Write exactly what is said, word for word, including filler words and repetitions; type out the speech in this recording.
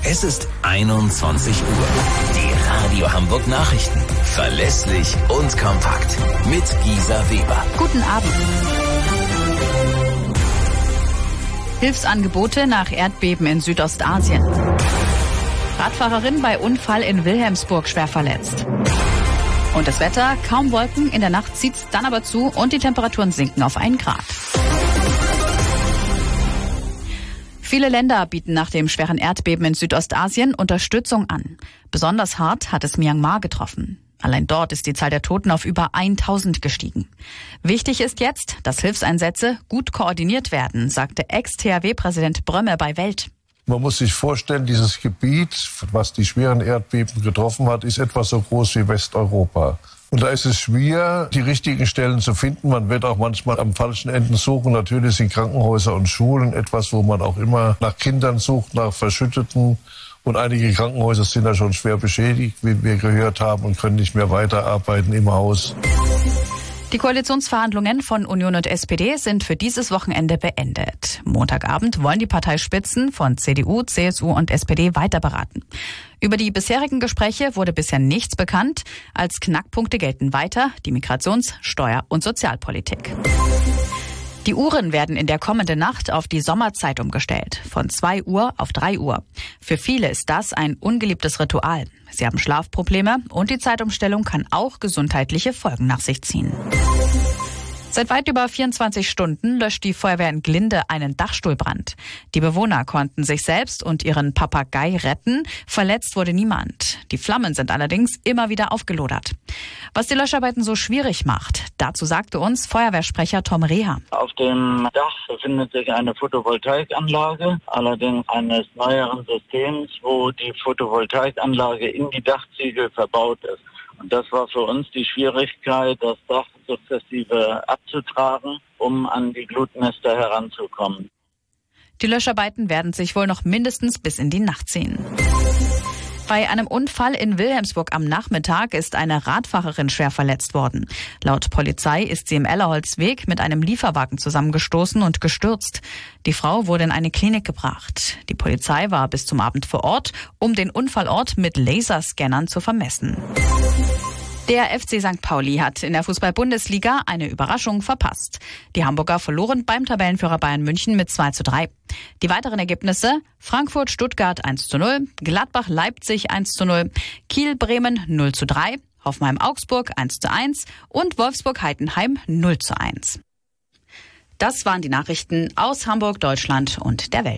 Es ist einundzwanzig Uhr. Die Radio Hamburg Nachrichten. Verlässlich und kompakt. Mit Gisa Weber. Guten Abend. Hilfsangebote nach Erdbeben in Südostasien. Radfahrerin bei Unfall in Wilhelmsburg schwer verletzt. Und das Wetter, kaum Wolken, in der Nacht zieht's dann aber zu und die Temperaturen sinken auf einen Grad. Viele Länder bieten nach dem schweren Erdbeben in Südostasien Unterstützung an. Besonders hart hat es Myanmar getroffen. Allein dort ist die Zahl der Toten auf über tausend gestiegen. Wichtig ist jetzt, dass Hilfseinsätze gut koordiniert werden, sagte Ex-T H W-Präsident Brömme bei Welt. Man muss sich vorstellen, dieses Gebiet, was die schweren Erdbeben getroffen hat, ist etwa so groß wie Westeuropa. Und da ist es schwer, die richtigen Stellen zu finden. Man wird auch manchmal am falschen Enden suchen. Natürlich sind Krankenhäuser und Schulen etwas, wo man auch immer nach Kindern sucht, nach Verschütteten. Und einige Krankenhäuser sind da schon schwer beschädigt, wie wir gehört haben, und können nicht mehr weiterarbeiten im Haus. Die Koalitionsverhandlungen von Union und S P D sind für dieses Wochenende beendet. Montagabend wollen die Parteispitzen von C D U, C S U und S P D weiter beraten. Über die bisherigen Gespräche wurde bisher nichts bekannt. Als Knackpunkte gelten weiter die Migrations-, Steuer- und Sozialpolitik. Die Uhren werden in der kommenden Nacht auf die Sommerzeit umgestellt, von zwei Uhr auf drei Uhr. Für viele ist das ein ungeliebtes Ritual. Sie haben Schlafprobleme und die Zeitumstellung kann auch gesundheitliche Folgen nach sich ziehen. Seit weit über vierundzwanzig Stunden löscht die Feuerwehr in Glinde einen Dachstuhlbrand. Die Bewohner konnten sich selbst und ihren Papagei retten. Verletzt wurde niemand. Die Flammen sind allerdings immer wieder aufgelodert. Was die Löscharbeiten so schwierig macht, dazu sagte uns Feuerwehrsprecher Tom Reha. Auf dem Dach befindet sich eine Photovoltaikanlage, allerdings eines neueren Systems, wo die Photovoltaikanlage in die Dachziegel verbaut ist. Und das war für uns die Schwierigkeit, das Dach sukzessive abzutragen, um an die Glutnester heranzukommen. Die Löscharbeiten werden sich wohl noch mindestens bis in die Nacht ziehen. Bei einem Unfall in Wilhelmsburg am Nachmittag ist eine Radfahrerin schwer verletzt worden. Laut Polizei ist sie im Ellerholzweg mit einem Lieferwagen zusammengestoßen und gestürzt. Die Frau wurde in eine Klinik gebracht. Die Polizei war bis zum Abend vor Ort, um den Unfallort mit Laserscannern zu vermessen. Der F C Sankt Pauli hat in der Fußball-Bundesliga eine Überraschung verpasst. Die Hamburger verloren beim Tabellenführer Bayern München mit zwei zu drei. Die weiteren Ergebnisse: Frankfurt-Stuttgart eins zu null, Gladbach-Leipzig eins zu null, Kiel-Bremen null zu drei, Hoffenheim-Augsburg eins zu eins und Wolfsburg-Heidenheim null zu eins. Das waren die Nachrichten aus Hamburg, Deutschland und der Welt.